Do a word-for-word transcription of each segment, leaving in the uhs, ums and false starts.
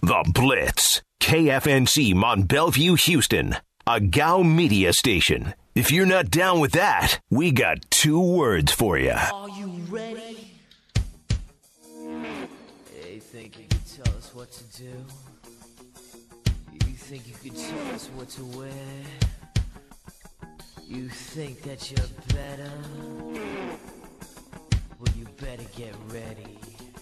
The Blitz. K F N C Mont Bellevue, Houston. A G A U media station. If you're not down with that, we got two words for you. Are you ready? Hey, think you could tell us what to do? You think you could tell us what to wear? You think that you're better? Well, you better get ready.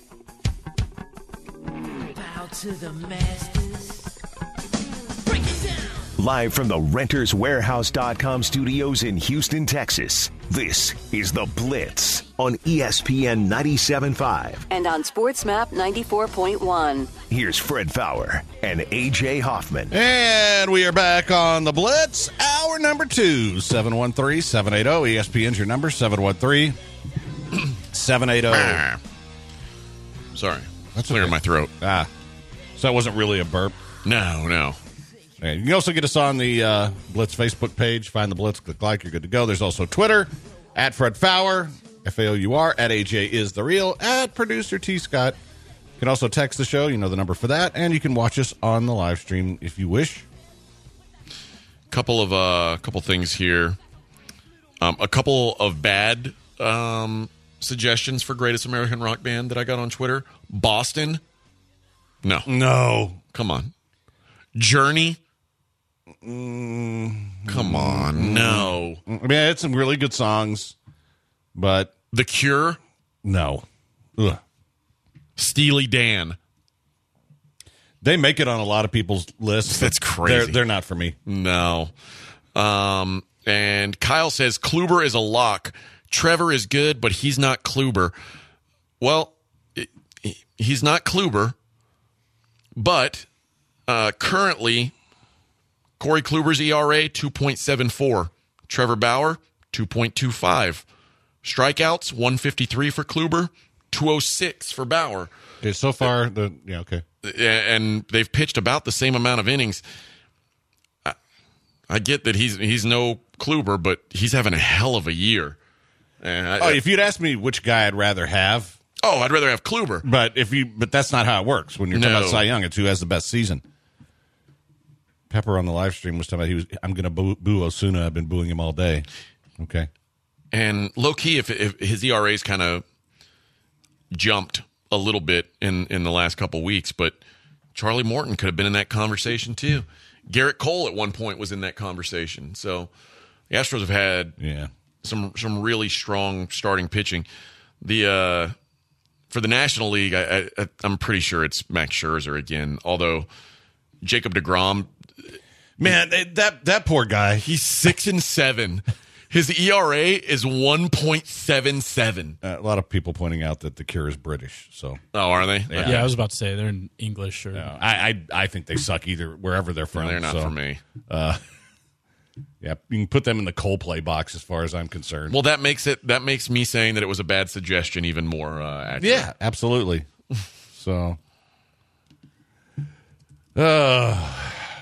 Bow to the masters. Break it down. Live from the Renters Warehouse dot com studios in Houston, Texas, this is The Blitz on E S P N ninety-seven point five. And on SportsMap ninety-four point one. Here's Fred Faour and A J Hoffman. And we are back on The Blitz, hour number two, seven one three, seven eight zero. E S P N's your number, seven one three, seven eight zero. Sorry. That's clearing okay. my throat. Ah. So that wasn't really a burp? No, no. You can also get us on the uh, Blitz Facebook page. Find the Blitz, click like, you're good to go. There's also Twitter, at Fred Faour, F A O U R, at A J is the real, at Producer T. Scott. You can also text the show, you know the number for that, and you can watch us on the live stream if you wish. Couple of uh, couple things here. Um, a couple of bad um, suggestions for greatest American rock band that I got on Twitter. Boston. No. No. Come on. Journey. Mm, Come on. No. I mean, I had some really good songs, but... The Cure. No. Ugh. Steely Dan. They make it on a lot of people's lists. That's crazy. They're, they're not for me. No. Um, and Kyle says Kluber is a lock. Trevor is good, but he's not Kluber. Well, it, he's not Kluber, but uh, currently Corey Kluber's E R A two point seven four. Trevor Bauer two point two five. Strikeouts one fifty-three for Kluber, two oh six for Bauer. Okay, so far the yeah okay. And they've pitched about the same amount of innings. I, I get that he's he's no Kluber, but he's having a hell of a year. And I, oh, if you'd asked me which guy I'd rather have, oh, I'd rather have Kluber. But if you, but that's not how it works. When you're No. talking about Cy Young, it's who has the best season. Pepper on the live stream was talking about he was. I'm going to boo, boo Osuna. I've been booing him all day. Okay. And low key, if, if his E R A's kind of jumped a little bit in, in the last couple weeks, but Charlie Morton could have been in that conversation too. Garrett Cole at one point was in that conversation. So the Astros have had yeah. some some really strong starting pitching. The uh, for the National League, I, I, I'm pretty sure it's Max Scherzer again. Although Jacob deGrom, man, that that poor guy, he's six and seven. His E R A is one point seven seven. Uh, a lot of people pointing out that the Cure is British. So, oh, are they? Yeah, yeah I was about to say they're in English. Or no, I, I I think they suck either wherever they're from. No, they're not so, for me. Uh, yeah, you can put them in the Coldplay box as far as I'm concerned. Well, that makes it that makes me saying that it was a bad suggestion even more uh, accurate. Yeah, absolutely. So, uh,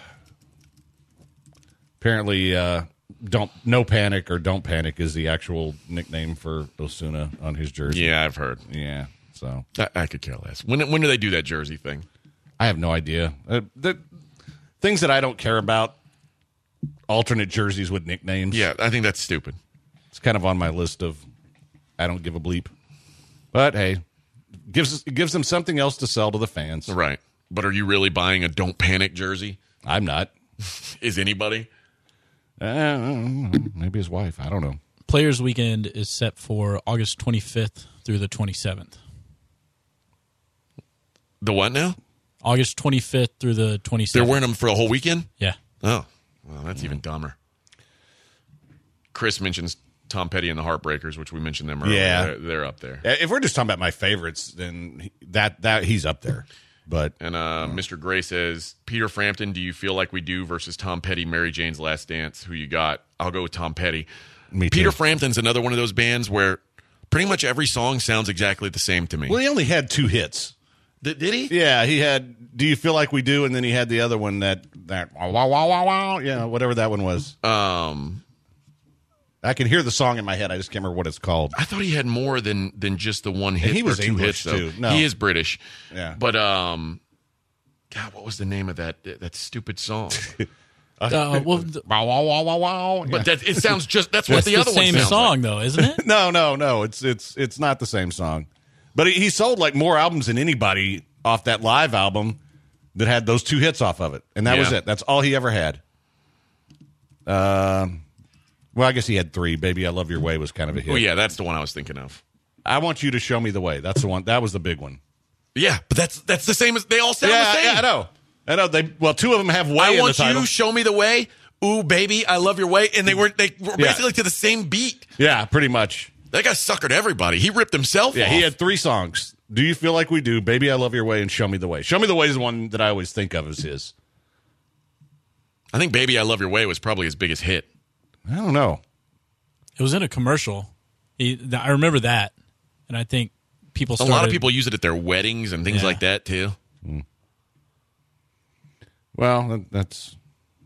apparently. Uh, Don't no panic or don't panic is the actual nickname for Osuna on his jersey. Yeah, I've heard. Yeah, so I, I could care less. When when do they do that jersey thing? I have no idea. Uh, the things that I don't care about, alternate jerseys with nicknames. Yeah, I think that's stupid. It's kind of on my list of I don't give a bleep. But hey, gives it gives them something else to sell to the fans. Right. But are you really buying a don't panic jersey? I'm not. Is anybody? Uh, maybe his wife. I don't know. Players Weekend is set for August twenty-fifth through the twenty-seventh. The what now? August twenty-fifth through the twenty-seventh. They're wearing them for a whole weekend? Yeah. Oh, well, that's even dumber. Chris mentions Tom Petty and the Heartbreakers, which we mentioned them earlier. Yeah. They're, they're up there. If we're just talking about my favorites, then that that he's up there. But and uh, Mister Gray says, Peter Frampton, do you feel like we do versus Tom Petty, Mary Jane's Last Dance? Who you got? I'll go with Tom Petty. Me too. Peter Frampton's another one of those bands where pretty much every song sounds exactly the same to me. Well, he only had two hits. Did, did he? Yeah, he had Do You Feel Like We Do, and then he had the other one that, that wow, wow, wow, wow, wow, yeah, whatever that one was. Um, I can hear the song in my head. I just can't remember what it's called. I thought he had more than than just the one hit. And he was or two English, hits, though. too. No. He is British. Yeah. But um, God, what was the name of that that stupid song? Uh, well, th- Wow, wow, wow, wow, wow. But that it sounds just that's what that's the the other same one sounds song, like. though, isn't it? No, no, no. It's it's it's not the same song. But he, he sold like more albums than anybody off that live album that had those two hits off of it, and that was Yeah. it. That's all he ever had. Um, well, I guess he had three. "Baby, I Love Your Way" was kind of a hit. Oh yeah, that's the one I was thinking of. "I Want You to Show Me the Way." That's the one. That was the big one. Yeah, but that's that's the same as they all sound yeah, the same. yeah, I know. I know. They well, two of them have "Way" I in want the title. you, show me the way. Ooh, baby, I love your way. And they were they were Yeah. basically to the same beat. Yeah, pretty much. That guy suckered everybody. He ripped himself Yeah, off. he had three songs. "Do You Feel Like We Do," "Baby, I Love Your Way," and "Show Me the Way." "Show Me the Way" is the one that I always think of as his. I think "Baby, I Love Your Way" was probably his biggest hit. I don't know. It was in a commercial. He, th- I remember that, and I think people A started, lot of people use it at their weddings and things Yeah. like that too. Well, that- that's.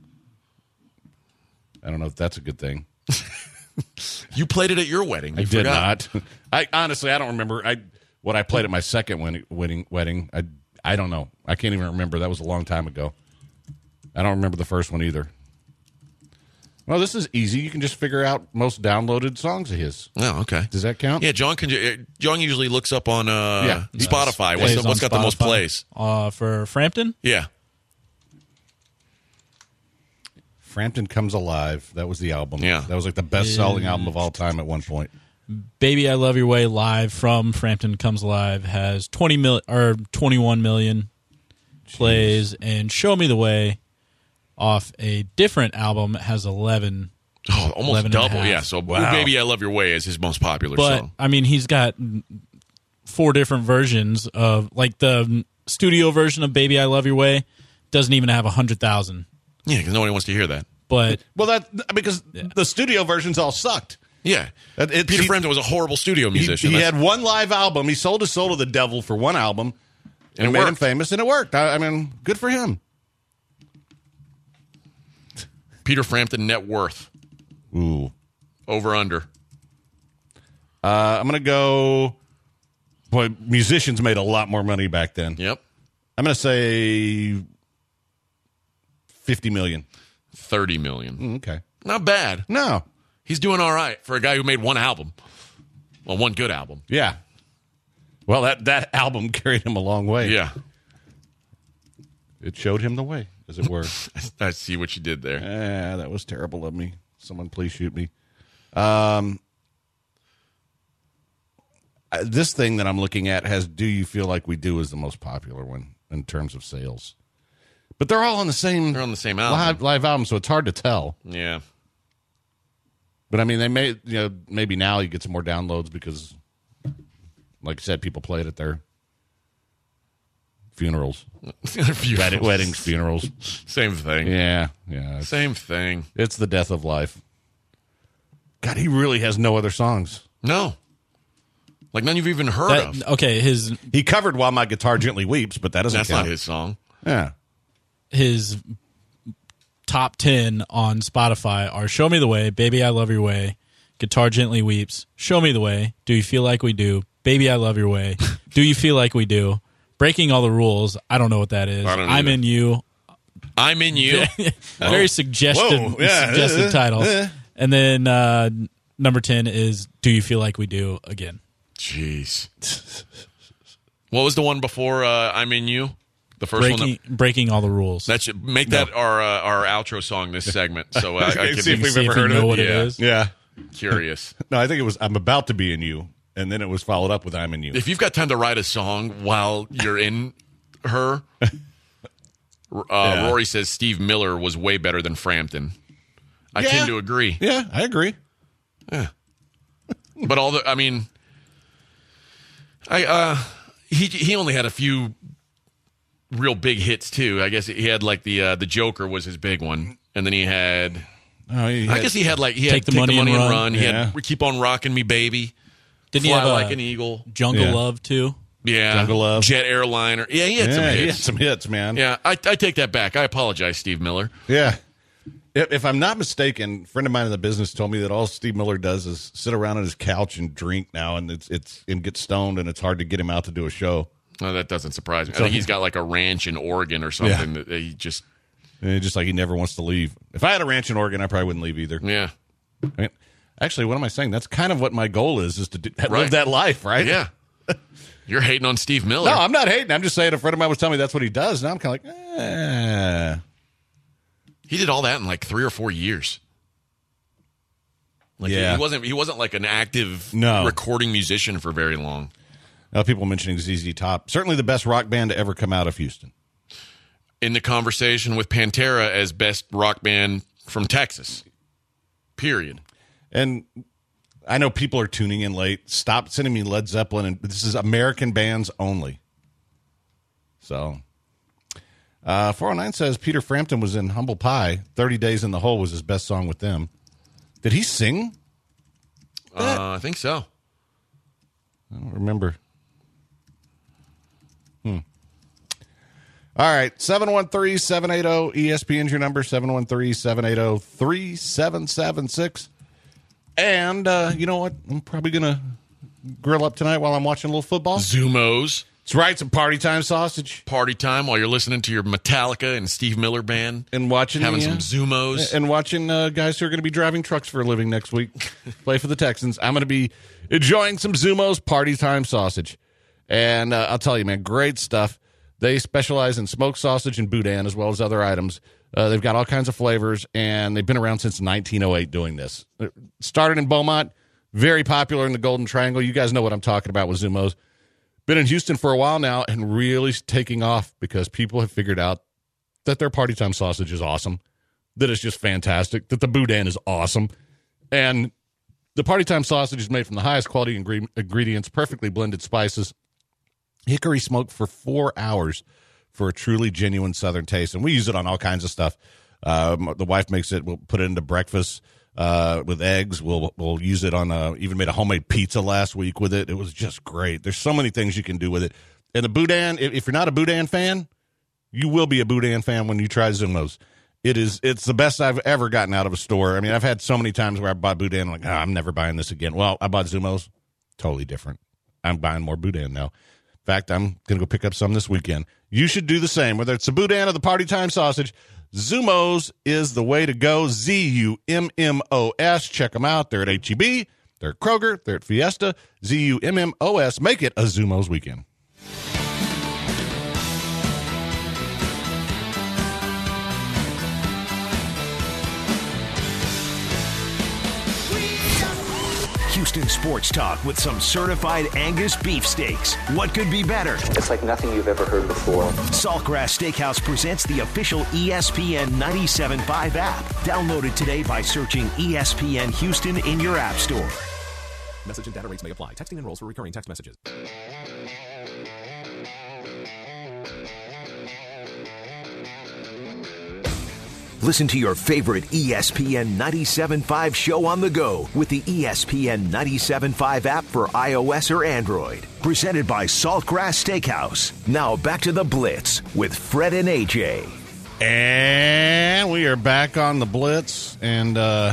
I don't know if that's a good thing. You played it at your wedding. You I did forgot. not. I honestly, I don't remember. I what I played at my second wedding. Wedding. wedding I I don't know. I can't even remember. That was a long time ago. I don't remember the first one either. Well, this is easy. You can just figure out most downloaded songs of his. Oh, okay. Does that count? Yeah, John can. uh, John usually looks up on uh, Yeah. Spotify. What's, plays the, on what's got the most Spotify. plays? Uh, for Frampton. Yeah. Frampton Comes Alive. That was the album. Yeah. That was like the best selling album of all time at one point. "Baby, I Love Your Way" live from Frampton Comes Alive has twenty mil or twenty-one million plays, and "Show Me the Way" off a different album has eleven. Oh, almost eleven and a double. half. Yeah. So, Wow. Ooh, "Baby, I Love Your Way" is his most popular But song. I mean, he's got four different versions of, like, the studio version of "Baby, I Love Your Way" doesn't even have a hundred thousand. Yeah, because nobody wants to hear that. But Well, that because the studio versions all sucked. Yeah. It- it's- Peter he- Frampton was a horrible studio He, musician. he That's- had one live album. He sold his soul to the devil for one album, and, And it made him worked. famous, and it worked. I, I mean, good for him. Peter Frampton net worth. Ooh. Over under. Uh, I'm going to go. Boy, musicians made a lot more money back then. Yep. I'm going to say fifty million. thirty million. Mm, okay. Not bad. No. He's doing all right for a guy who made one album. Well, one good album. Yeah. Well, that, that album carried him a long way. Yeah. It showed him the way, as it were. I see what you did there. Ah, that was terrible of me. Someone please shoot me. Um, uh, this thing that I'm looking at has "Do You Feel Like We Do" is the most popular one in terms of sales. But they're all on the same, They're on the same album. live, live album, so it's hard to tell. Yeah. But I mean, they may, you know, maybe now you get some more downloads because, like I said, people play it at their funerals, Wed- weddings, funerals. Same thing. Yeah, yeah. It's, Same thing. it's the death of life. God, he really has no other songs. No. Like none you've even heard that, of. okay, his He covered "While My Guitar Gently Weeps," but that doesn't That's count. not his song. Yeah. his top ten on Spotify are "Show Me the Way," "Baby, I Love Your Way," "Guitar Gently Weeps," "Show Me the Way," "Do You Feel Like We Do," "Baby, I Love Your Way," "Do You Feel Like We Do," "Breaking All the Rules." I don't know what that is. I don't "I'm either. in You." I'm in you. Very suggested, Whoa, yeah, suggested uh, title. uh. And then uh, number ten is "Do You Feel Like We Do" again. Jeez. What was the one before uh, I'm in you? The first one. Breaking, That, breaking all the rules. that should make that our uh, our outro song this segment. So uh, I Okay, can see if be we've See ever if you heard of know it. what it Yeah. is. Yeah. curious. No, I think it was "I'm About to Be in You," and then it was followed up with "I'm in You." If you've got time to write a song while you're in her, uh, Yeah. Rory says Steve Miller was way better than Frampton. I Yeah. tend to agree. Yeah, I agree. But all the, I mean, I uh, he he only had a few real big hits too. I guess he had like the uh, the Joker was his big one, and then he had. Oh, he I had- guess he had like he had Take the Money and Run. He Yeah. had Keep on Rocking Me, Baby. Didn't he Fly have a Like an Eagle. Jungle Yeah. Love too? Yeah, Jungle Love. Jet Airliner. Yeah, he had some yeah, he had hits. some hits, man. Yeah, I, I take that back. I apologize, Steve Miller. Yeah. If, if I'm not mistaken, a friend of mine in the business told me that all Steve Miller does is sit around on his couch and drink now, and it's it's and get stoned, and it's hard to get him out to do a show. Oh, that doesn't surprise me. I So- think he's got like a ranch in Oregon or something that he just, And just like he never wants to leave. If I had a ranch in Oregon, I probably wouldn't leave either. yeah. I mean, actually, what am I saying? That's kind of what my goal is, is to do, live Right. that life, right? Yeah. You're hating on Steve Miller. No, I'm not hating. I'm just saying a friend of mine was telling me that's what he does. Now I'm kind of like, eh. He did all that in like three or four years. Like Yeah. he wasn't he wasn't like an active No. recording musician for very long. Uh, people mentioning Z Z Top. Certainly the best rock band to ever come out of Houston. In the conversation with Pantera as best rock band from Texas. Period. And I know people are tuning in late. Stop sending me Led Zeppelin. And this is American bands only. So, uh, four oh nine says Peter Frampton was in Humble Pie. thirty Days in the Hole was his best song with them. Did he sing? Uh, I think so. I don't remember. Hmm. All right. seven one three, seven eight zero, E S P N's your number. seven one three, seven eight zero, three seven seven six. And uh, you know what? I'm probably going to grill up tonight while I'm watching a little football. Zumos. That's right. Some party time sausage. Party time while you're listening to your Metallica and Steve Miller band. And watching Having the, uh, some Zumos. And watching uh, guys who are going to be driving trucks for a living next week play for the Texans. I'm going to be enjoying some Zumos party time sausage. And uh, I'll tell you, man, great stuff. They specialize in smoked sausage and boudin as well as other items. Uh, they've got all kinds of flavors, and they've been around since nineteen oh eight doing this. It started in Beaumont, very popular in the Golden Triangle. You guys know what I'm talking about with Zumos. Been in Houston for a while now and really taking off because people have figured out that their party time sausage is awesome, that it's just fantastic, that the boudin is awesome. And the party time sausage is made from the highest quality ingre- ingredients, perfectly blended spices, hickory smoked for four hours for a truly genuine Southern taste. And we use it on all kinds of stuff. Um, the wife makes it. We'll put it into breakfast uh, with eggs. We'll we'll use it on a, even made a homemade pizza last week with it. It was just great. There's so many things you can do with it. And the boudin, if, if you're not a boudin fan, you will be a boudin fan when you try Zumos. It is, it's the best I've ever gotten out of a store. I mean, I've had so many times where I bought boudin, I'm like, oh, I'm never buying this again. Well, I bought Zumos. Totally different. I'm buying more boudin now. In fact, I'm going to go pick up some this weekend. You should do the same. Whether it's the boudin or the party time sausage, Zumos is the way to go. Z U M M O S. Check them out. They're at H E B. They're at Kroger. They're at Fiesta. Z U M M O S. Make it a Zumos weekend. Houston Sports Talk with some certified Angus beefsteaks. What could be better? It's like nothing you've ever heard before. Saltgrass Steakhouse presents the official E S P N ninety-seven point five app. Download it today by searching E S P N Houston in your app store. Message and data rates may apply. Texting enrolls for recurring text messages. Listen to your favorite E S P N ninety-seven point five show on the go with the E S P N ninety-seven point five app for iOS or Android. Presented by Saltgrass Steakhouse. Now back to the Blitz with Fred and A J. And we are back on the Blitz. And uh,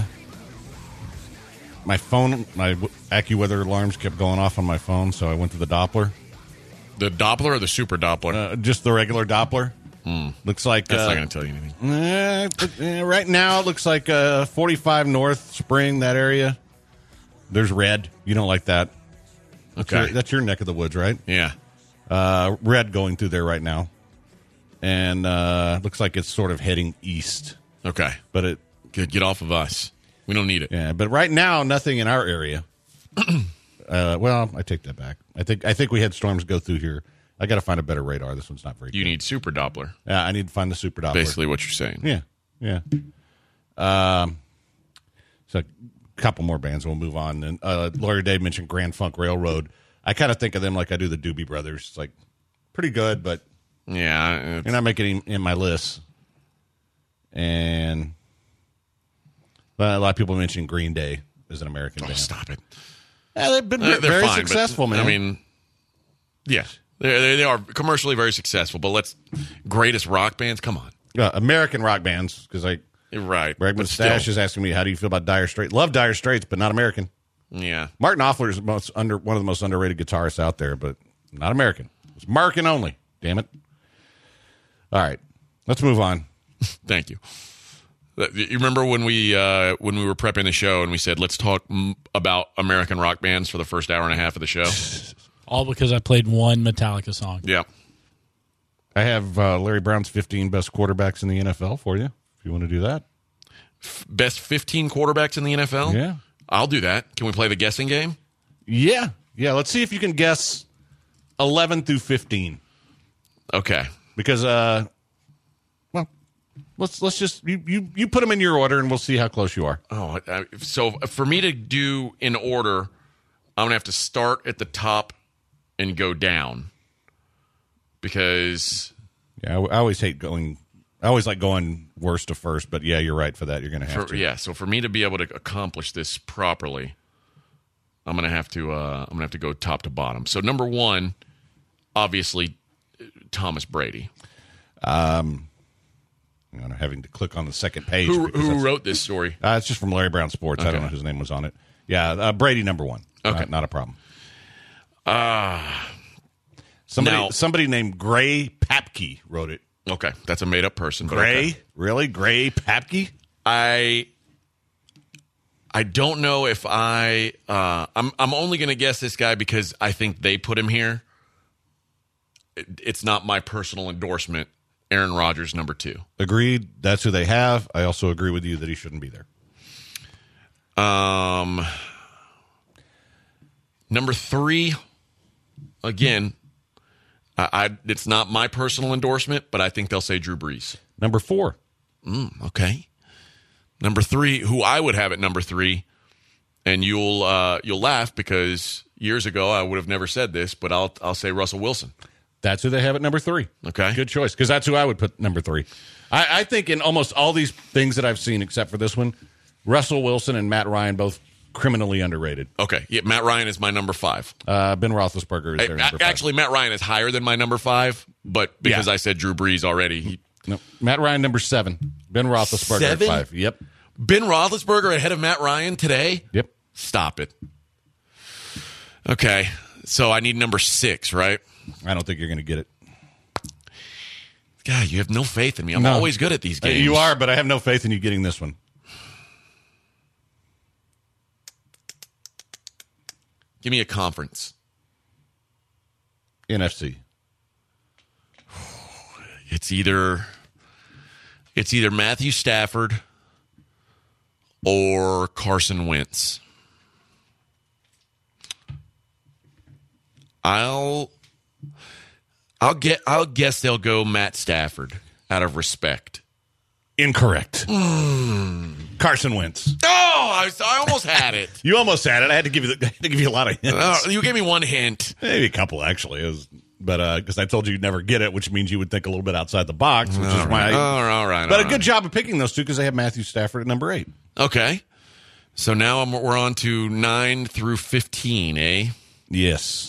my phone, my AccuWeather alarms kept going off on my phone, so I went to the Doppler. The Doppler or the Super Doppler? Uh, just the regular Doppler. Hmm. Looks like That's uh, not going to tell you anything. Eh, eh, right now, it looks like uh, forty-five North Spring, that area. There's red. You don't like that. That's Okay. Your, that's your neck of the woods, right? Yeah. Uh, red going through there right now. And uh, looks like it's sort of heading east. Okay. But it, Good. Get off of us. We don't need it. yeah, but right now, nothing in our area. uh, well, I take that back. I think I think we had storms go through here. I got to find a better radar. This one's not very You good. need Super Doppler. Yeah, I need to find the Super Doppler. Basically what you're saying. Yeah, yeah. Um, so a couple more bands. We'll move on. And uh, Lawyer Dave mentioned Grand Funk Railroad. I kind of think of them like I do the Doobie Brothers. It's like pretty good, but Yeah. it's- you're not making it in my list. And but a lot of people mentioned Green Day as an American Oh, band. stop it. Yeah, they've been They're, they're very fine, but, successful, man. I mean, yeah. They're, they they are commercially very successful, but let's greatest rock bands. Come on, uh, American rock bands, because like you're right. Bregman but Stash still. is asking me, how do you feel about Dire Straits? Love Dire Straits, but not American. Yeah, Martin Knopfler is the most under one of the most underrated guitarists out there, but not American. It's marking only. Damn it. All right. Let's move on. Thank you. You remember when we uh, when we were prepping the show and we said, let's talk m- about American rock bands for the first hour and a half of the show? All because I played one Metallica song. Yeah. I have uh, Larry Brown's fifteen best quarterbacks in the N F L for you, if you want to do that. F- best fifteen quarterbacks in the N F L? Yeah. I'll do that. Can we play the guessing game? Yeah. Yeah, let's see if you can guess eleven through fifteen. Okay. Because, uh, well, let's let's just, you, you, you put them in your order and we'll see how close you are. Oh, I, so for me to do in order, I'm going to have to start at the top and go down. Because Yeah, I, I always hate going, I always like going worst to first, but yeah, you're right for that. You're going to have for, to. yeah, so for me to be able to accomplish this properly, I'm going to have to uh, I'm going to have to go top to bottom. So number one, obviously, Thomas Brady. Um, I'm having to click on the second page. Who, because who that's- wrote this story? Uh, it's just from Larry Brown Sports. I Okay. don't know whose name was on it. Yeah, uh, Brady number one. Okay. Not, not a problem. Ah, Somebody Now- somebody named Gray Papke wrote it. okay, that's a made up person. but Gray? okay. Really? Gray Papke? I I don't know if I uh, I'm I'm only going to guess this guy because I think they put him here. It, it's not my personal endorsement. Aaron Rodgers, number two. Agreed. That's who they have. I also agree with you that he shouldn't be there. Um, number three. Again, I, I it's not my personal endorsement, but I think they'll say Drew Brees. Number four. Mm, okay. Number three, who I would have at number three, and you'll uh, you'll laugh because years ago I would have never said this, but I'll I'll say Russell Wilson. That's who they have at number three. Okay. Good choice, because that's who I would put number three. I, I think in almost all these things that I've seen, except for this one, Russell Wilson and Matt Ryan both criminally underrated. Okay, yeah, Matt Ryan is my number five. Uh, Ben Roethlisberger is I- their number five. actually, Matt Ryan is higher than my number five, but because Yeah. I said Drew Brees already, he, No, Matt Ryan number seven. Ben Roethlisberger Seven? at five. Yep. Ben Roethlisberger ahead of Matt Ryan today. Yep. Stop it. Okay, so I need number six, right? I don't think you're going to get it. God, you have no faith in me. I'm No. always good at these Uh, games. You are, but I have no faith in you getting this one. Give me a conference. N F C. It's either it's either Matthew Stafford or Carson Wentz. I'll I'll get I'll guess they'll go Matt Stafford out of respect. Incorrect. Carson Wentz. Oh, I, I almost had it. You almost had it. I had to give you the, I had to give you a lot of hints. Oh, you gave me one hint. Maybe a couple, actually. It was, but because I told you you'd never get it, which means you would think a little bit outside the box, which is All why. right. I, all right, all right. but all a good right. job of picking those two because they have Matthew Stafford at number eight. Okay. So now I'm, we're on to nine through fifteen, eh? Yes.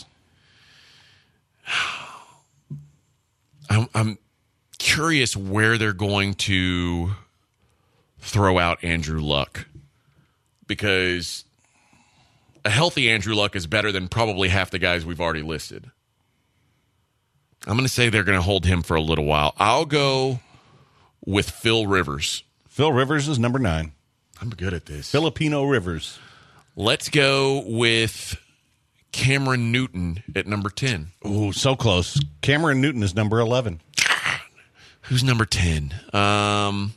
I'm, I'm curious where they're going to throw out Andrew Luck, because a healthy Andrew Luck is better than probably half the guys we've already listed. I'm going to say they're going to hold him for a little while. I'll go with Phil Rivers. Phil Rivers is number nine. I'm good at this. Filipino Rivers. Let's go with Cameron Newton at number ten. Ooh, so close. Cameron Newton is number eleven. Who's number ten? Um,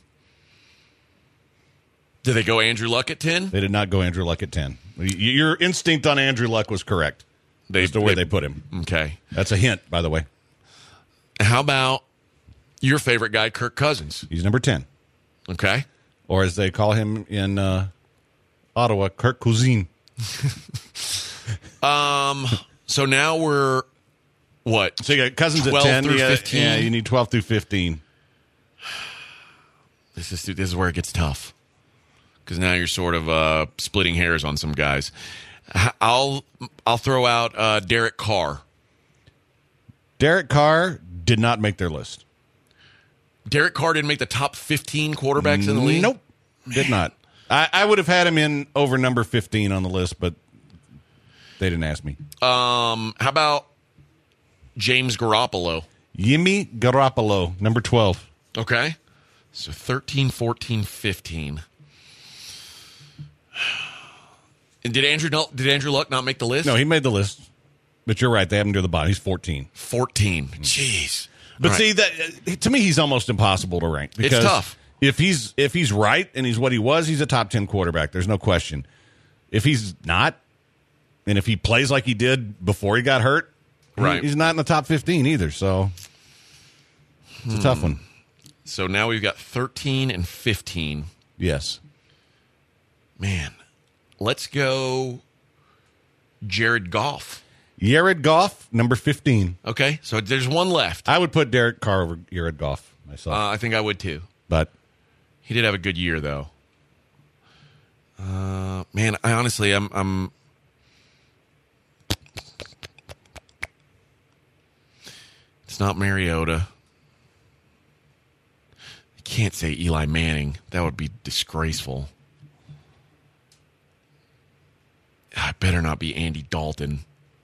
did they go Andrew Luck at ten? They did not go Andrew Luck at ten. Y- Your instinct on Andrew Luck was correct. They, That's the way they put him. Okay. That's a hint, by the way. How about your favorite guy, Kirk Cousins? He's number ten. Okay. Or as they call him in uh, Ottawa, Kirk Cousine. Um. So now we're what? So you got Cousins at twelve ten. through You got- fifteen? Yeah, you need twelve through fifteen. This is this is where it gets tough, because now you're sort of uh, splitting hairs on some guys. H- I'll I'll throw out uh, Derek Carr. Derek Carr did not make their list. Derek Carr didn't make the top fifteen quarterbacks in the league. Nope, did not. I, I would have had him in over number fifteen on the list, but they didn't ask me. Um. How about James Garoppolo. Jimmy Garoppolo, number twelve. Okay. So thirteen, fourteen, fifteen. And did Andrew did Andrew Luck not make the list? No, he made the list. But you're right. They have him near the bottom. He's fourteen. fourteen. Jeez. But All see, right. that to me, he's almost impossible to rank. It's tough. If he's if he's right and he's what he was, he's a top ten quarterback. There's no question. If he's not, and if he plays like he did before he got hurt, right. he's not in the top fifteen either. So it's hmm. a tough one. So now we've got thirteen and fifteen. Yes. Man, let's go Jared Goff. Jared Goff, number fifteen. Okay, so there's one left. I would put Derek Carr over Jared Goff myself. Uh, I think I would too. But he did have a good year, though. Uh, man, I honestly, I'm, I'm. It's not Mariota. I can't say Eli Manning. That would be disgraceful. I better not be Andy Dalton.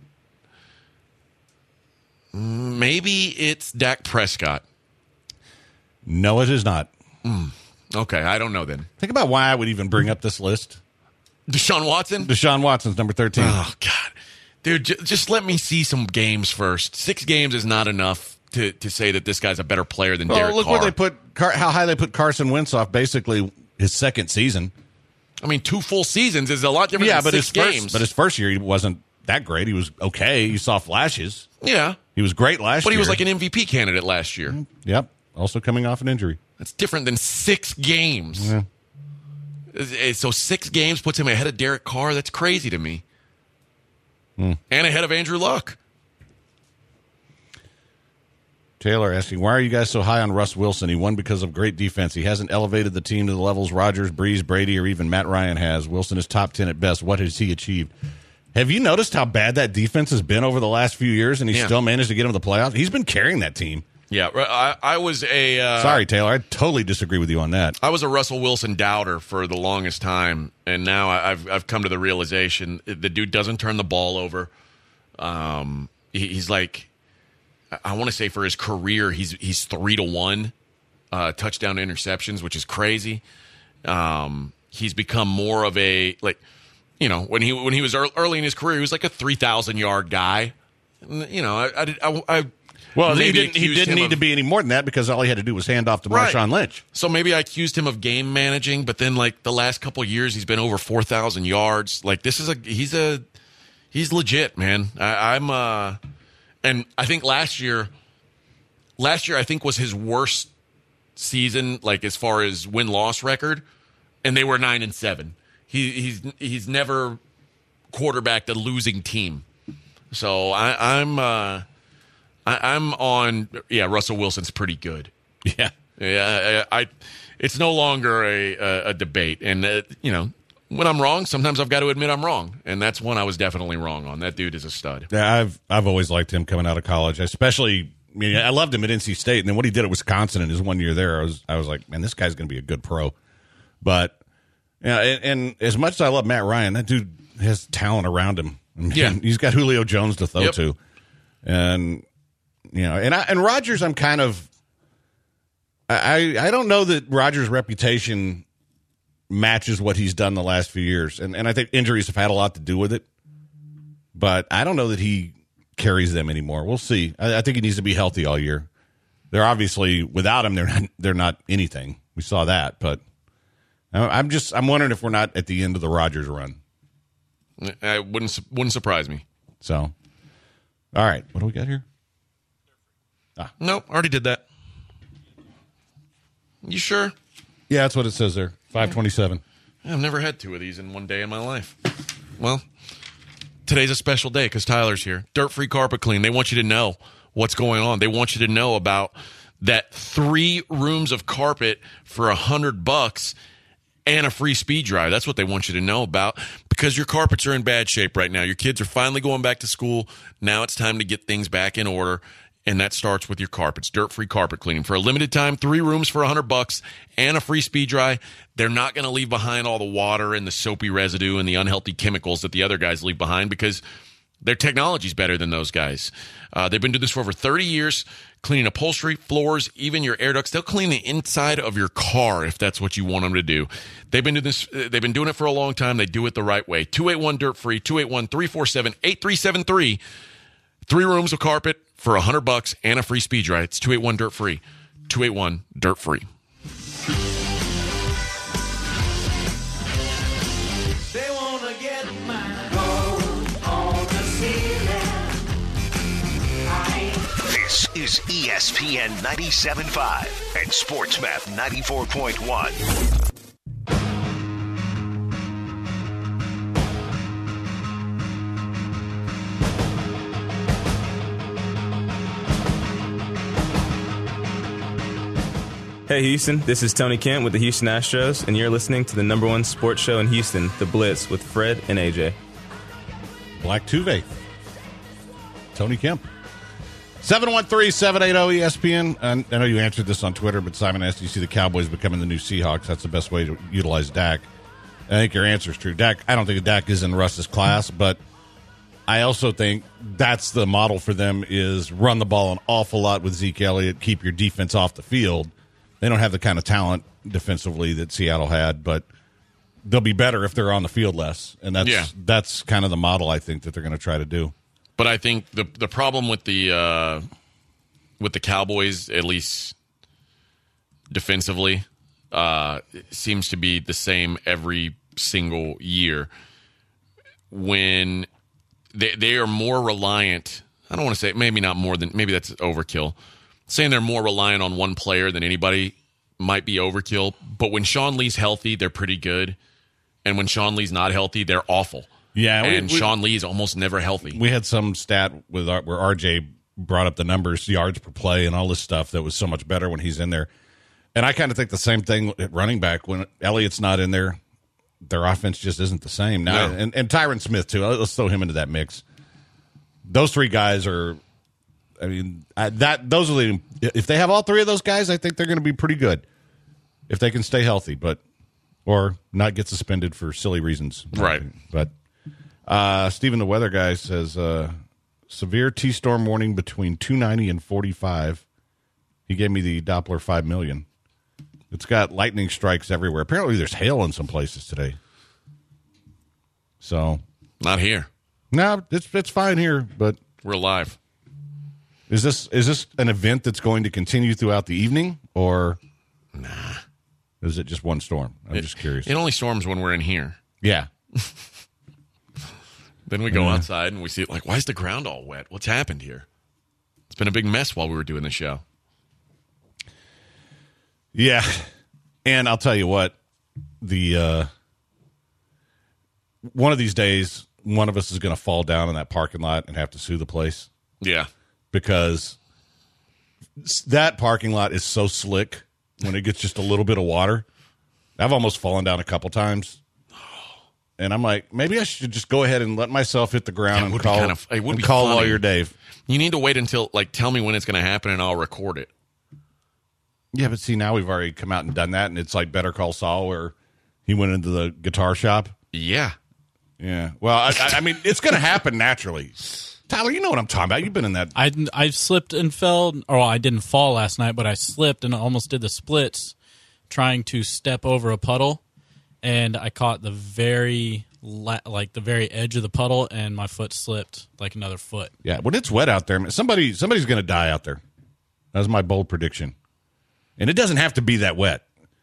Maybe it's Dak Prescott. No, it is not. Mm. Okay, I don't know then. Think about why I would even bring up this list. Deshaun Watson? Deshaun Watson's number thirteen. Oh, God. Dude, j- just let me see some games first. Six games is not enough to, to say that this guy's a better player than well, Derek look Carr. where they put Car- how high they put Carson Wentz off basically his second season. I mean, two full seasons is a lot different yeah, than but six his games. First, but his first year, he wasn't that great. He was okay. You saw flashes. Yeah. He was great last but year. But he was like an M V P candidate last year. Yep. Also coming off an injury. That's different than six games. Yeah. So six games puts him ahead of Derek Carr. That's crazy to me. Hmm. And ahead of Andrew Luck. Taylor asking, why are you guys so high on Russ Wilson? He won because of great defense. He hasn't elevated the team to the levels Rodgers, Breeze, Brady, or even Matt Ryan has. Wilson is top ten at best. What has he achieved? Have you noticed how bad that defense has been over the last few years, and he yeah. still managed to get him to the playoffs? He's been carrying that team. Yeah, I, I was a... Uh, Sorry, Taylor. I totally disagree with you on that. I was a Russell Wilson doubter for the longest time, and now I've I've come to the realization the dude doesn't turn the ball over. Um, he, he's like... I want to say for his career, he's he's three to one uh, touchdown to interceptions, which is crazy. Um, he's become more of a like, you know, when he when he was early in his career, he was like a three thousand yard guy. You know, I I, I, I well, maybe he didn't, he didn't need of, to be any more than that because all he had to do was hand off to right. Marshawn Lynch. So maybe I accused him of game managing, but then like the last couple of years, he's been over four thousand yards. Like this is a he's a he's legit, man. I, I'm uh. And I think last year, last year I think was his worst season, like as far as win loss record, and they were nine and seven. He, he's he's never quarterbacked a losing team, so I, I'm uh, I, I'm on. Yeah, Russell Wilson's pretty good. Yeah, yeah. I, I it's no longer a a, a debate, and uh, you know. When I'm wrong, sometimes I've got to admit I'm wrong, and that's one I was definitely wrong on. That dude is a stud. Yeah, I've I've always liked him coming out of college, especially. I mean, I loved him at N C State, and then what he did at Wisconsin in his one year there, I was I was like, man, this guy's going to be a good pro. But yeah, and, and as much as I love Matt Ryan, that dude has talent around him. I mean, yeah, he's got Julio Jones to throw yep. to, and you know, and I, and Rodgers, I'm kind of, I I don't know that Rodgers' reputation matches what he's done the last few years. And and I think injuries have had a lot to do with it. But I don't know that he carries them anymore. We'll see. I, I think he needs to be healthy all year. They're obviously, without him, they're not, they're not anything. We saw that. But I'm just, I'm wondering if we're not at the end of the Rodgers run. It wouldn't, wouldn't surprise me. So, all right. What do we got here? Ah. Nope, already did that. You sure? Yeah, that's what it says there. five twenty-seven. I've never had two of these in one day in my life. Well, today's a special day because Tyler's here. Dirt Free Carpet Clean. They want you to know what's going on. They want you to know about that three rooms of carpet for a hundred bucks and a free speed dry. That's what they want you to know about because your carpets are in bad shape right now. Your kids are finally going back to school. Now it's time to get things back in order. And that starts with your carpets. Dirt-free carpet cleaning. For a limited time, three rooms for a hundred bucks and a free speed dry. They're not going to leave behind all the water and the soapy residue and the unhealthy chemicals that the other guys leave behind because Their technology's better than those guys. Uh, they've been doing this for over thirty years, cleaning upholstery, floors, even your air ducts. They'll clean the inside of your car if that's what you want them to do. They've been doing this. They've been doing it for a long time. They do it the right way. two eight one dirt free, two eight one, three four seven, eight three seven three. Three rooms of carpet for one hundred bucks and a free speed dry. It's two eight one dirt free, two eight one dirt free. This is E S P N ninety-seven point five and SportsMap ninety-four point one. Hey Houston, this is Tony Kent with the Houston Astros, and you're listening to the number one sports show in Houston, The Blitz, with Fred and A J. Black Tuve. Tony Kemp. seven one three, seven eight zero, E S P N. I know you answered this on Twitter, but Simon asked, do you see the Cowboys becoming the new Seahawks? That's the best way to utilize Dak. I think your answer is true. Dak, I don't think Dak is in Russ's class, but I also think that's the model for them is run the ball an awful lot with Zeke Elliott, keep your defense off the field. They don't have the kind of talent defensively that Seattle had, but they'll be better if they're on the field less. And that's yeah. that's kind of the model I think that they're going to try to do. But I think the the problem with the uh, with the Cowboys, at least defensively, uh, seems to be the same every single year. When they they are more reliant, I don't want to say maybe not more than maybe that's overkill. Saying they're more reliant on one player than anybody might be overkill. But when Sean Lee's healthy, they're pretty good, and when Sean Lee's not healthy, they're awful. Yeah, we, and we, Sean Lee is almost never healthy. We had some stat with our, where R J brought up the numbers, yards per play, and all this stuff that was so much better when he's in there. And I kind of think the same thing at running back. When Elliott's not in there, their offense just isn't the same. Now, no. and, and Tyron Smith, too. Let's throw him into that mix. Those three guys are, I mean, I, that those are the, if they have all three of those guys, I think they're going to be pretty good if they can stay healthy, but or not get suspended for silly reasons. Right. But Uh, Stephen, the weather guy, says uh, severe T-storm warning between two ninety and forty-five. He gave me the Doppler five million. It's got lightning strikes everywhere. Apparently there's hail in some places today. So. Not here. No, it's it's fine here, but. We're live. Is this is this an event that's going to continue throughout the evening, or. Nah. Is it just one storm? I'm it, just curious. It only storms when we're in here. Yeah. Then we go yeah. outside and we see it like, why is the ground all wet? What's happened here? It's been a big mess while we were doing the show. Yeah. And I'll tell you what, the uh, one of these days, one of us is going to fall down in that parking lot and have to sue the place. Yeah. Because that parking lot is so slick when it gets just a little bit of water. I've almost fallen down a couple times. And I'm like, maybe I should just go ahead and let myself hit the ground and call, kind of, it would and call Lawyer Dave. You need to wait until, like, tell me when it's going to happen and I'll record it. Yeah, but see, now we've already come out and done that, and it's like Better Call Saul where he went into the guitar shop. Yeah. Yeah. Well, I, I mean, it's going to happen naturally. Tyler, you know what I'm talking about. You've been in that. I I slipped and fell, or I didn't fall last night, but I slipped and almost did the splits trying to step over a puddle. And I caught the very, like the very edge of the puddle, and my foot slipped like another foot. Yeah, when it's wet out there, somebody somebody's going to die out there. That's my bold prediction. And it doesn't have to be that wet.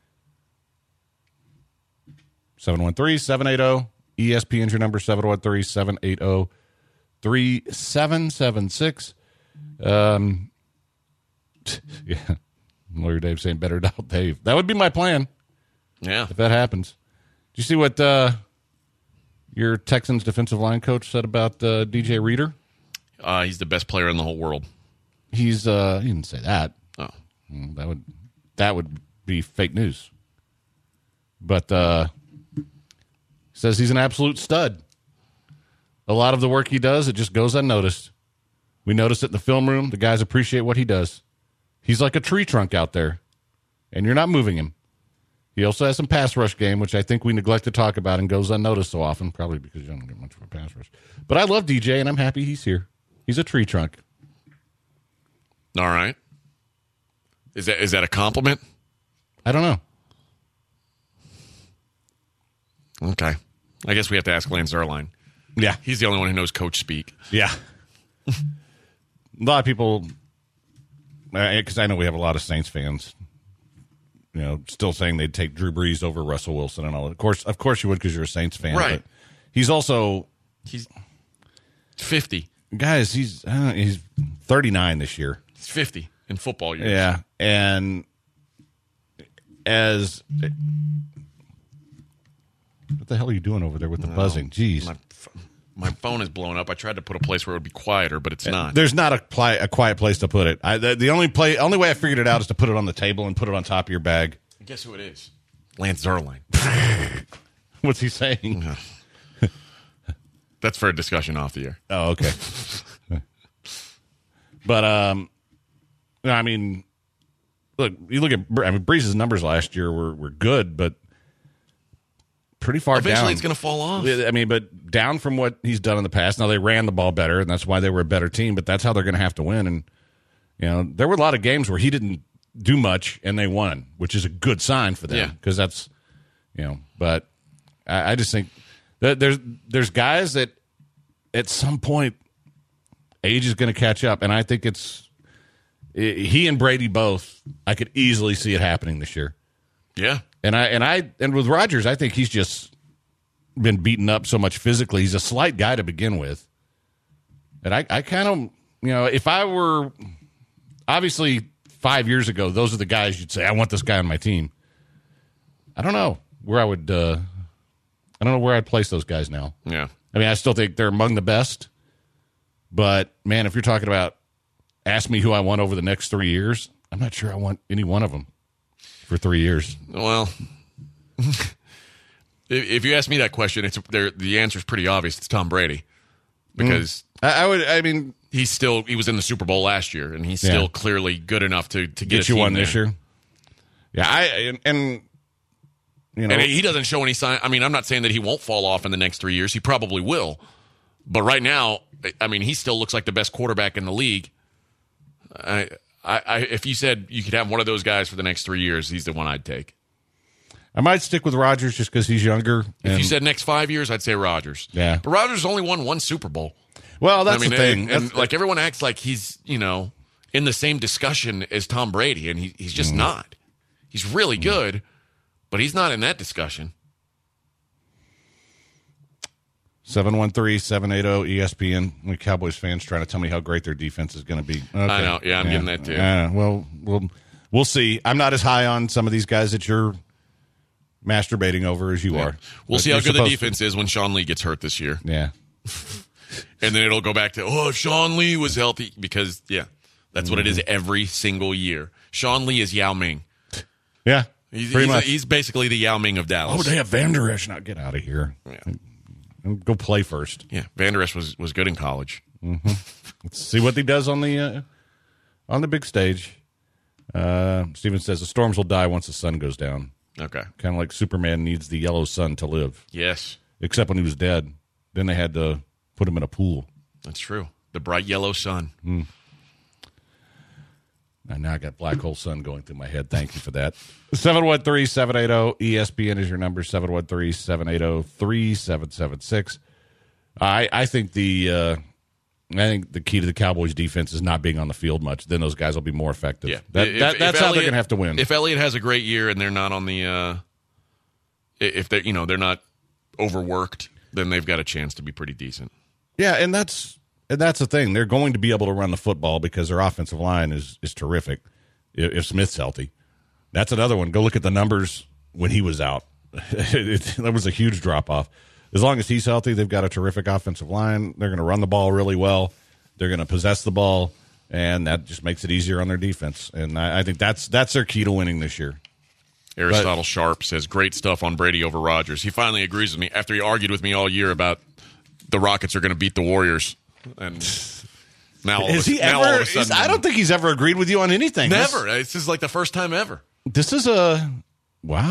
seven one three, seven eight zero, E S P N's your number, seven one three, seven eight zero, three seven seven six. Um, yeah, Lawyer Dave saying better dial Dave. That would be my plan. Yeah. If that happens. Did you see what uh, your Texans defensive line coach said about uh, D J Reader? Uh, he's the best player in the whole world. He's uh, he didn't say that. Oh, that would that would be fake news. But uh, says he's an absolute stud. A lot of the work he does, it just goes unnoticed. We notice it in the film room. The guys appreciate what he does. He's like a tree trunk out there, and you're not moving him. He also has some pass rush game, which I think we neglect to talk about and goes unnoticed so often, probably because you don't get much of a pass rush. But I love D J, and I'm happy he's here. He's a tree trunk. All right. Is that is that a compliment? I don't know. Okay. I guess we have to ask Lance Zierlein. Yeah. He's the only one who knows coach speak. Yeah. A lot of people, because I know we have a lot of Saints fans, you know, still saying they'd take Drew Brees over Russell Wilson and all that. Of course, of course you would because you're a Saints fan. Right. But he's also... He's fifty. Guys, he's uh, he's thirty-nine this year. He's fifty in football years. Yeah. And as... What the hell are you doing over there with the No, buzzing? Jeez. My, my phone is blowing up. I tried to put a place where it would be quieter, but it's not. There's not a, pli- a quiet place to put it. I, the, the only play, only way I figured it out is to put it on the table and put it on top of your bag. Guess who it is? Lance Zierlein. What's he saying? That's for a discussion off the air. Oh, okay. But um, I mean, look, you look at I mean, Breeze's numbers last year were were good, but pretty far Eventually down. Eventually, it's going to fall off. I mean, but down from what he's done in the past. Now they ran the ball better, and that's why they were a better team. But that's how they're going to have to win. And you know, there were a lot of games where he didn't do much, and they won, which is a good sign for them Yeah. because that's you know. But I, I just think that there's there's guys that at some point age is going to catch up, and I think it's he and Brady both. I could easily see it happening this year. Yeah. And I and I and with Rodgers, I think he's just been beaten up so much physically. He's a slight guy to begin with. And I, I kind of, you know, if I were obviously five years ago, those are the guys you'd say, I want this guy on my team. I don't know where I would, uh, I don't know where I'd place those guys now. Yeah. I mean, I still think they're among the best. But, man, if you're talking about ask me who I want over the next three years, I'm not sure I want any one of them for three years. Well, if you ask me that question, it's the answer is pretty obvious. It's Tom Brady because mm. I, I would. I mean, he's still he was in the Super Bowl last year, and he's still yeah. clearly good enough to to get, get you one there. this year. Yeah, I and, and you know, and he doesn't show any sign. I mean, I'm not saying that he won't fall off in the next three years. He probably will, but right now, I mean, he still looks like the best quarterback in the league. I, I, I if you said you could have one of those guys for the next three years, he's the one I'd take. I might stick with Rodgers just because he's younger. If you said next five years, I'd say Rodgers. Yeah. But Rodgers only won one Super Bowl. Well, that's I mean, the thing. And, that's and the... like everyone acts like he's, you know, in the same discussion as Tom Brady, and he, he's just mm. not. He's really mm. good, but he's not in that discussion. seven one three, seven eight zero, E S P N. We Cowboys fans trying to tell me how great their defense is going to be. Okay. I know. Yeah, I'm yeah. getting that too. Yeah. Well, we'll we'll see. I'm not as high on some of these guys that you're masturbating over as you yeah. are. We'll but see how good the defense to. is when Sean Lee gets hurt this year. Yeah. And then it'll go back to, oh, if Sean Lee was healthy. Because, yeah, that's mm-hmm. what it is every single year. Sean Lee is Yao Ming. Yeah, he's, pretty he's, much. A, he's basically the Yao Ming of Dallas. Oh, they have Van Der Esch. Now get out of here. Yeah. Go play first. Yeah, Van Der Esch was, was good in college. Mm-hmm. Let's see what he does on the uh, on the big stage. Uh, Steven says the storms will die once the sun goes down. Okay. Kind of like Superman needs the yellow sun to live. Yes. Except when he was dead. Then they had to put him in a pool. That's true. The bright yellow sun. Mm. And now I got black hole sun going through my head. Thank you for that. seven one three, seven eight zero, E S P N is your number, seven one three, seven eight zero, three seven seven six. I, I think the uh, I think the key to the Cowboys' defense is not being on the field much. Then those guys will be more effective. Yeah. That, if, that, that's if how Elliott, they're going to have to win. If Elliott has a great year and they're not on the uh, if they you know they're not overworked, then they've got a chance to be pretty decent. Yeah, and that's and that's the thing. They're going to be able to run the football because their offensive line is is terrific. If, if Smith's healthy, that's another one. Go look at the numbers when he was out. it, it, that was a huge drop off. As long as he's healthy, they've got a terrific offensive line. They're going to run the ball really well. They're going to possess the ball, and that just makes it easier on their defense. And I, I think that's that's their key to winning this year. Aristotle but, Sharp says, great stuff on Brady over Rodgers. He finally agrees with me after he argued with me all year about the Rockets are going to beat the Warriors. And now, all is of, he now ever, all of a sudden, is, I don't think he's ever agreed with you on anything. Never. This, this is like the first time ever. This is a, wow.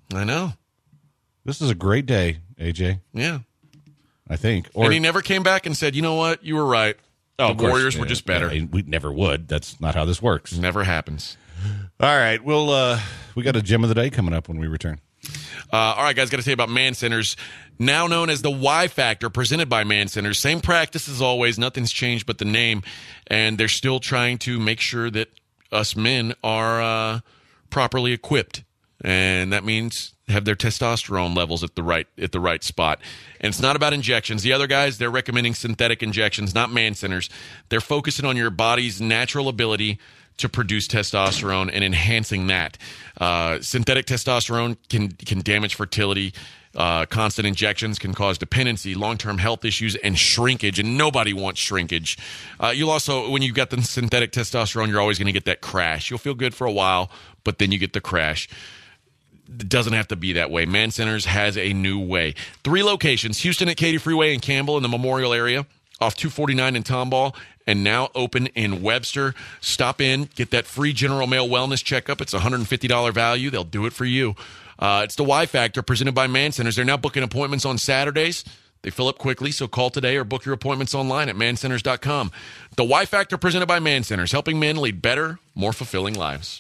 I know. This is a great day, A J. Yeah. I think. Or and he never came back and said, you know what? You were right. oh, the of course, Warriors yeah, were just better. yeah, we never would. That's not how this works. Never happens. All right. Well, uh, we got a gem of the day coming up when we return. Uh, all right, guys, got to tell you about Man Centers, now known as the Y Factor, presented by Man Centers. Same practice as always. Nothing's changed but the name. And they're still trying to make sure that us men are uh, properly equipped. And that means have their testosterone levels at the right at the right spot. And it's not about injections. The other guys, they're recommending synthetic injections, not Man Centers. They're focusing on your body's natural ability to produce testosterone and enhancing that. Uh, synthetic testosterone can can damage fertility. Uh, constant injections can cause dependency, long-term health issues, and shrinkage, and nobody wants shrinkage. Uh, you'll also, when you've got the synthetic testosterone, you're always going to get that crash. You'll feel good for a while, but then you get the crash. It doesn't have to be that way. Man Centers has a new way. Three locations, Houston at Katy Freeway and Campbell in the Memorial area, off two forty-nine in Tomball, and now open in Webster. Stop in, get that free General Mail wellness checkup. It's a one hundred fifty dollars value. They'll do it for you. Uh, it's the Y Factor presented by Man Centers. They're now booking appointments on Saturdays. They fill up quickly, so call today or book your appointments online at man centers dot com. The Y Factor presented by Man Centers, helping men lead better, more fulfilling lives.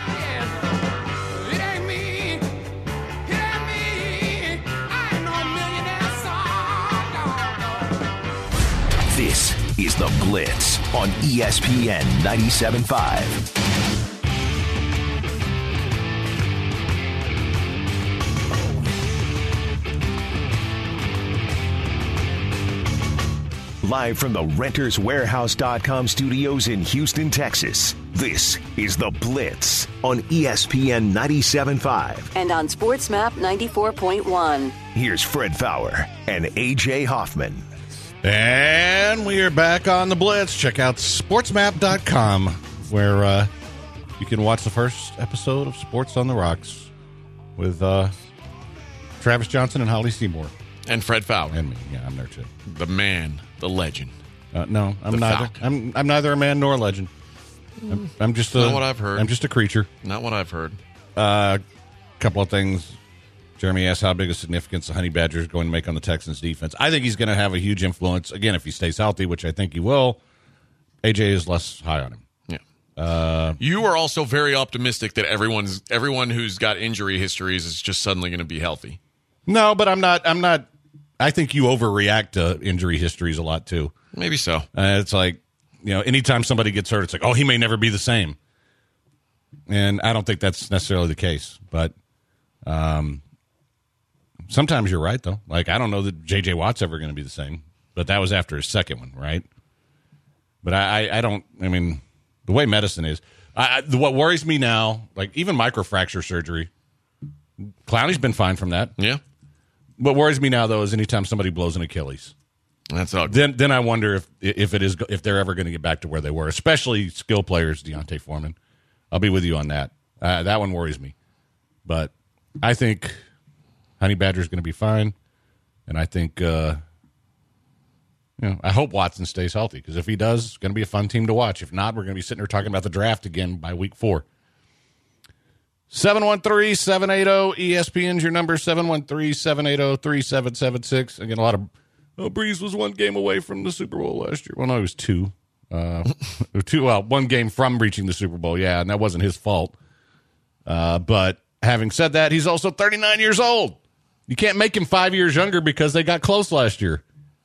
This is The Blitz on E S P N ninety-seven point five. Live from the Renters Warehouse dot com studios in Houston, Texas, this is The Blitz on E S P N ninety-seven point five. And on SportsMap ninety-four point one. Here's Fred Faour and A J Hoffman. And we are back on The Blitz. Check out sports map dot com, where uh, you can watch the first episode of Sports on the Rocks with uh, Travis Johnson and Holly Seymour. And Fred Faour. And me. Yeah, I'm there too. The man, the legend. Uh, no, I'm The neither. Falcon. I'm I'm neither a man nor a legend. I'm, I'm just a, Not what I've heard. I'm just a creature. Not what I've heard. A uh, couple of things. Jeremy asked how big a significance the Honey Badger is going to make on the Texans' defense. I think he's going to have a huge influence. Again, if he stays healthy, which I think he will, A J is less high on him. Yeah. Uh, you are also very optimistic that everyone's everyone who's got injury histories is just suddenly going to be healthy. No, but I'm not. I'm not. I think you overreact to injury histories a lot too. Maybe so. Uh, it's like, you know, anytime somebody gets hurt, it's like, oh, he may never be the same. And I don't think that's necessarily the case. But um, sometimes you're right, though. Like, I don't know that J J. Watt's ever going to be the same. But that was after his second one, right? But I, I, I don't, I mean, the way medicine is, I, I, what worries me now, like even microfracture surgery, Clowney's been fine from that. Yeah. What worries me now, though, is anytime somebody blows an Achilles. That's ugly. Then, then I wonder if if it is if they're ever going to get back to where they were, especially skill players. Deontay Foreman, I'll be with you on that. Uh, that one worries me, but I think Honey Badger is going to be fine, and I think uh, you know I hope Watson stays healthy, because if he does, it's going to be a fun team to watch. If not, we're going to be sitting here talking about the draft again by week four. seven one three, seven eight zero, E S P N's your number, seven one three, seven eight zero, three seven seven six. Again, a lot of, oh, Breeze was one game away from the Super Bowl last year. Well, no, it was two. Uh, two. Well, one game from reaching the Super Bowl, yeah, and that wasn't his fault. Uh, but having said that, he's also thirty-nine years old. You can't make him five years younger because they got close last year.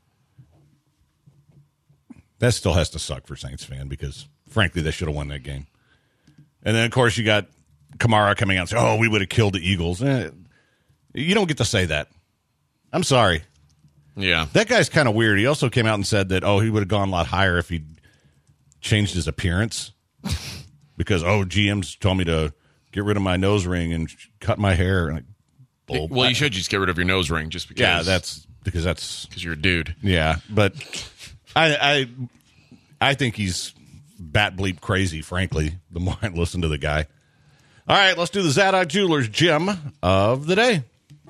That still has to suck for Saints fan, because, frankly, they should have won that game. And then, of course, you got Kamara coming out and saying, oh, we would have killed the Eagles. Eh, you don't get to say that. I'm sorry. Yeah. That guy's kind of weird. He also came out and said that, oh, he would have gone a lot higher if he'd changed his appearance. Because, oh, G Ms told me to get rid of my nose ring and cut my hair. And like, bull. Well, you should just get rid of your nose ring just because. Yeah, that's because that's. Because you're a dude. Yeah, but I, I, I think he's bat bleep crazy, frankly, the more I listen to the guy. All right, let's do the Zadok Jewelers gem of the day.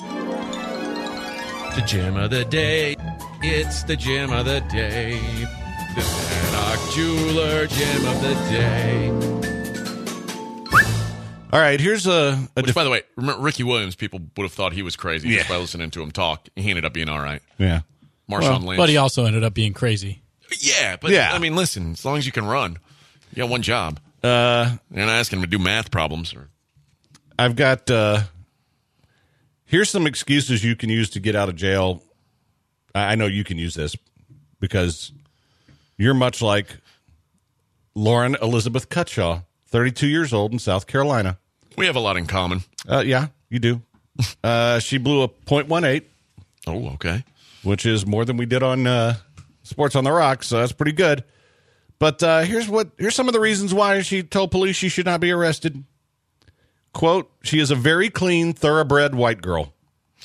The gem of the day. It's the gem of the day. The Zadok Jeweler gem of the day. All right, here's a, a Which, def- by the way, remember, Ricky Williams, people would have thought he was crazy Yeah. just by listening to him talk. He ended up being all right. yeah. Marshawn Well, Lynch. But he also ended up being crazy. Yeah, but Yeah. I mean, listen, as long as you can run, you got one job. Uh, You're not asking him to do math problems. Or I've got, uh, here's some excuses you can use to get out of jail. I I know you can use this because you're much like Lauren Elizabeth Cutshaw, thirty-two years old in South Carolina. We have a lot in common. Uh, yeah, you do. uh, she blew a point one eight, Oh, okay. which is more than we did on uh, Sports on the Rocks, so that's pretty good. But uh, here's what here's some of the reasons why she told police she should not be arrested. Quote, she is a very clean, thoroughbred white girl.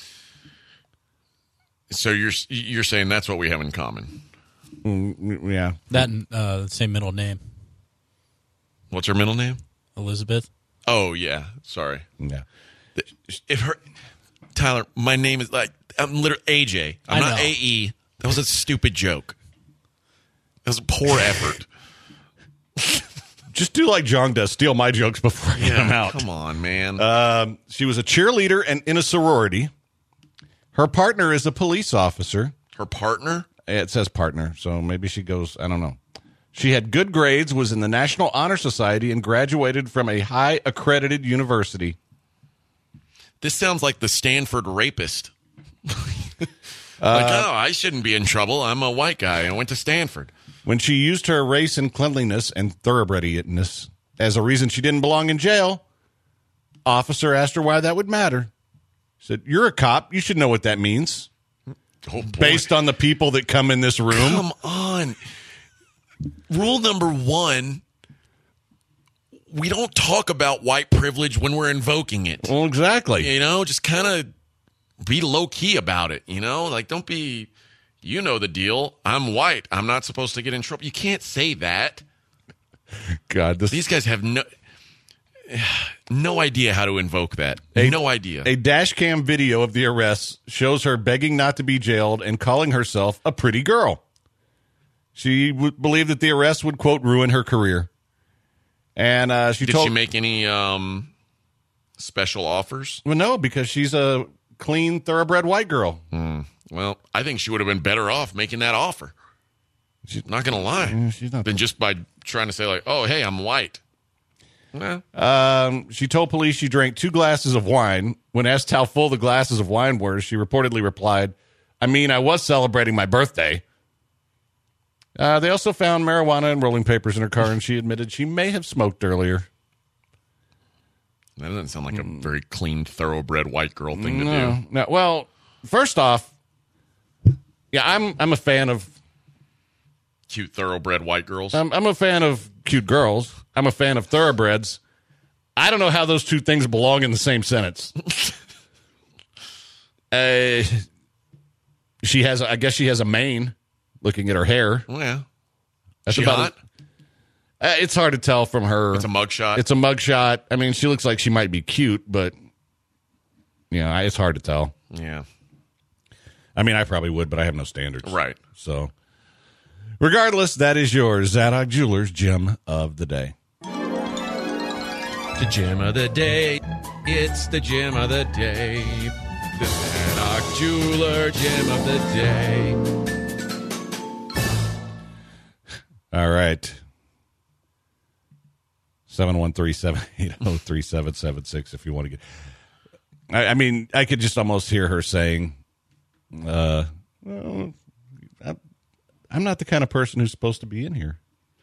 So you're you're saying that's what we have in common. Mm, yeah. That and uh, same middle name, What's her middle name? Elizabeth. Oh, yeah. Sorry. Yeah. If her Tyler, my name is like I'm literally A J. I'm I not know. A E. That was a stupid joke. That was a poor effort. Just do like John does, steal my jokes before I get them out. Come on, man. Um, she was a cheerleader and in a sorority. Her partner is a police officer. Her partner? It says partner, so maybe she goes, I don't know. She had good grades, was in the National Honor Society, and graduated from a high accredited university. This sounds like the Stanford rapist. like, oh, I shouldn't be in trouble. I'm a white guy. I went to Stanford. When she used her race and cleanliness and thoroughbredness as a reason she didn't belong in jail, officer asked her why that would matter. Said, you're a cop. You should know what that means. Oh, boy. Based on the people that come in this room. Come on. Rule number one, we don't talk about white privilege when we're invoking it. Well, exactly. You know, just kind of be low-key about it, you know? Like, don't be, you know the deal. I'm white. I'm not supposed to get in trouble. You can't say that. God, this These guys have no no idea how to invoke that. A- no idea. A dash cam video of the arrest shows her begging not to be jailed and calling herself a pretty girl. She w- believed that the arrest would, quote, ruin her career. And uh, she Did told... she make any um, special offers? Well, no, because she's a clean, thoroughbred white girl. Hmm. Well, I think she would have been better off making that offer. She's not going to lie. Yeah, she's not- Than just by trying to say, like, oh, hey, I'm white. Well, Um, she told police she drank two glasses of wine. When asked how full the glasses of wine were, she reportedly replied, I mean, I was celebrating my birthday. Uh, they also found marijuana and rolling papers in her car, and she admitted she may have smoked earlier. that doesn't sound like a very clean, thoroughbred white girl thing to No, do. no. Well, first off, yeah, I'm I'm a fan of Cute, thoroughbred white girls. I'm, I'm a fan of cute girls. I'm a fan of thoroughbreds. I don't know how those two things belong in the same sentence. uh, she has, I guess, she has a mane. Looking at her hair, well, that's she about hot? it. Uh, it's hard to tell from her. It's a mugshot. It's a mugshot. I mean, she looks like she might be cute, but you know, it's hard to tell. Yeah. I mean, I probably would, but I have no standards. Right. So, regardless, that is your Zadok Jewelers gem of the day. The gem of the day. It's the gem of the day. The Zadok Jeweler gem of the day. All right. seven one three, seven eight zero, three seven seven six if you want to get. I, I mean, I could just almost hear her saying, uh, well, I'm, I'm not the kind of person who's supposed to be in here.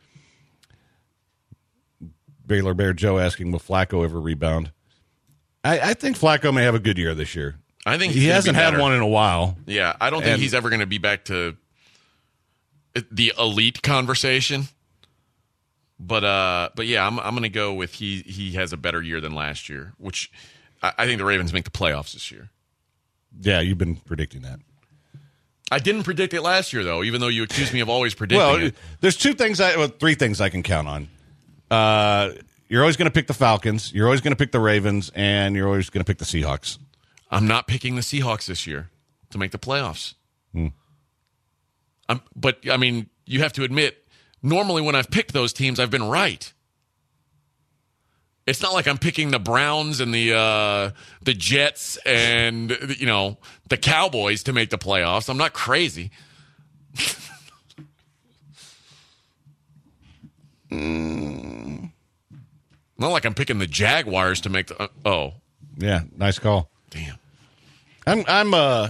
Baylor Bear Joe asking, will Flacco ever rebound? I, I think Flacco may have a good year this year. I think he he's gonna hasn't be had better. one in a while. Yeah, I don't think And- he's ever going to be back to the elite conversation. But uh, but yeah, I'm I'm going to go with he he has a better year than last year, which I, I think the Ravens make the playoffs this year. Yeah, you've been predicting that. I didn't predict it last year though, even though you accused me of always predicting Well, it. there's two things, I, well, three things I can count on. Uh, you're always going to pick the Falcons, you're always going to pick the Ravens, and you're always going to pick the Seahawks. I'm not picking the Seahawks this year to make the playoffs. Hmm. I'm, but I mean, you have to admit, normally when I've picked those teams, I've been right. It's not like I'm picking the Browns and the uh, the Jets and, you know, the Cowboys to make the playoffs. I'm not crazy. mm. Not like I'm picking the Jaguars to make the. Uh, oh, yeah, nice call. Damn. I'm. I'm. Uh.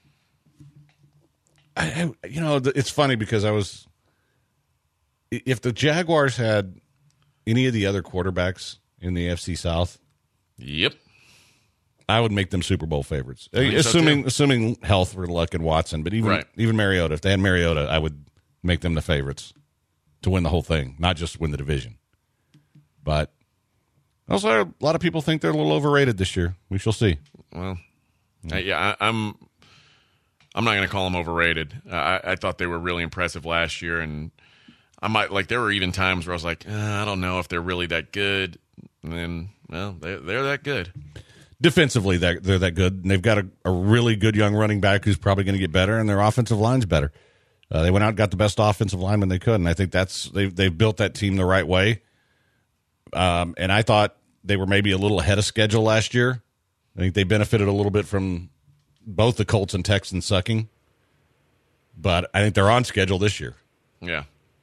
I, I, you know, it's funny because I was. If the Jaguars had any of the other quarterbacks in the A F C South, yep, I would make them Super Bowl favorites. I Assuming so assuming health for Luck and Watson, but even right. even Mariota, if they had Mariota, I would make them the favorites to win the whole thing, not just win the division. But also, a lot of people think they're a little overrated this year. We shall see. Well, mm. I, yeah, I, I'm. I'm not going to call them overrated. I, I thought they were really impressive last year, and I might like. There were even times where I was like, eh, I don't know if they're really that good. And then, well, they're, they're that good. Defensively, they're, they're that good. And they've got a, a really good young running back who's probably going to get better, and their offensive line's better. Uh, they went out and got the best offensive lineman they could, and I think that's they've they've built that team the right way. Um, and I thought they were maybe a little ahead of schedule last year. I think they benefited a little bit from both the Colts and Texans sucking, but I think they're on schedule this year. Yeah.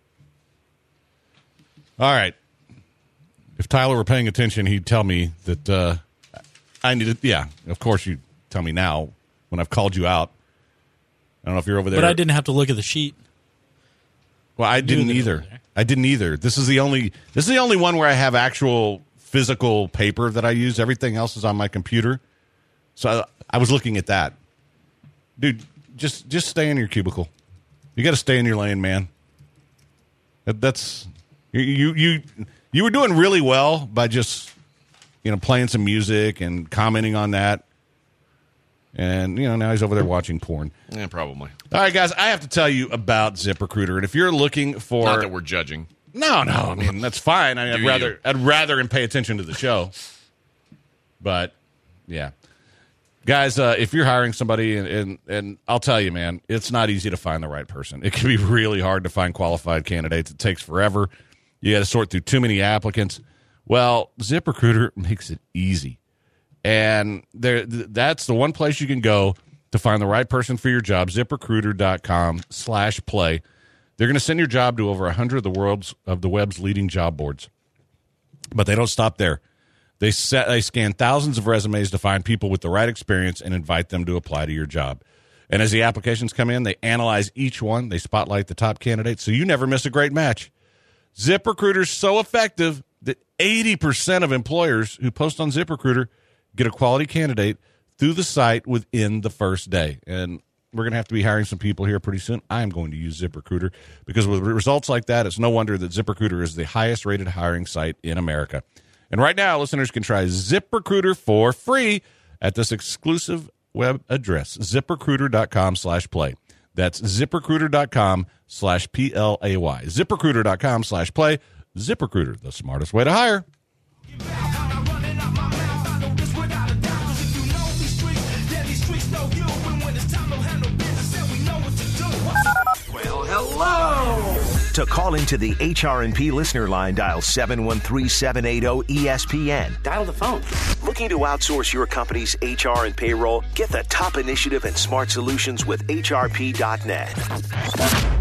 All right. If Tyler were paying attention, he'd tell me that uh, I needed. Yeah, of course you tell me now when I've called you out. I don't know if you're over there, but I didn't have to look at the sheet. Well, I didn't either. I didn't either. This is the only. This is the only one where I have actual physical paper that I use. Everything else is on my computer. So I, I was looking at that, dude. Just just stay in your cubicle. You got to stay in your lane, man. That, that's you you you you were doing really well by just you know playing some music and commenting on that, and you know now he's over there watching porn. Yeah, probably. All right, guys, I have to tell you about ZipRecruiter, and if you're looking for not that we're judging. No, no, I mean that's fine. I mean, I'd Do rather you? I'd rather and pay attention to the show, but yeah. Guys, uh, if you're hiring somebody, and, and and I'll tell you, man, it's not easy to find the right person. It can be really hard to find qualified candidates. It takes forever. You got to sort through too many applicants. Well, ZipRecruiter makes it easy. And there, that's the one place you can go to find the right person for your job, ZipRecruiter.com slash play. They're going to send your job to over one hundred of the world's of the web's leading job boards. But they don't stop there. They set, they scan thousands of resumes to find people with the right experience and invite them to apply to your job. And as the applications come in, they analyze each one. They spotlight the top candidates, so you never miss a great match. ZipRecruiter's so effective that eighty percent of employers who post on ZipRecruiter get a quality candidate through the site within the first day. And we're going to have to be hiring some people here pretty soon. I'm going to use ZipRecruiter because with results like that, it's no wonder that ZipRecruiter is the highest-rated hiring site in America. And right now, listeners can try ZipRecruiter for free at this exclusive web address, ZipRecruiter.com slash play. That's ZipRecruiter.com slash P L A Y. ZipRecruiter.com slash play. ZipRecruiter, the smartest way to hire. Well, hello! To call into the H R and P listener line, dial seven one three, seven eight zero, E S P N. Dial the phone. Looking to outsource your company's H R and payroll? Get the top initiative and smart solutions with H R P dot net.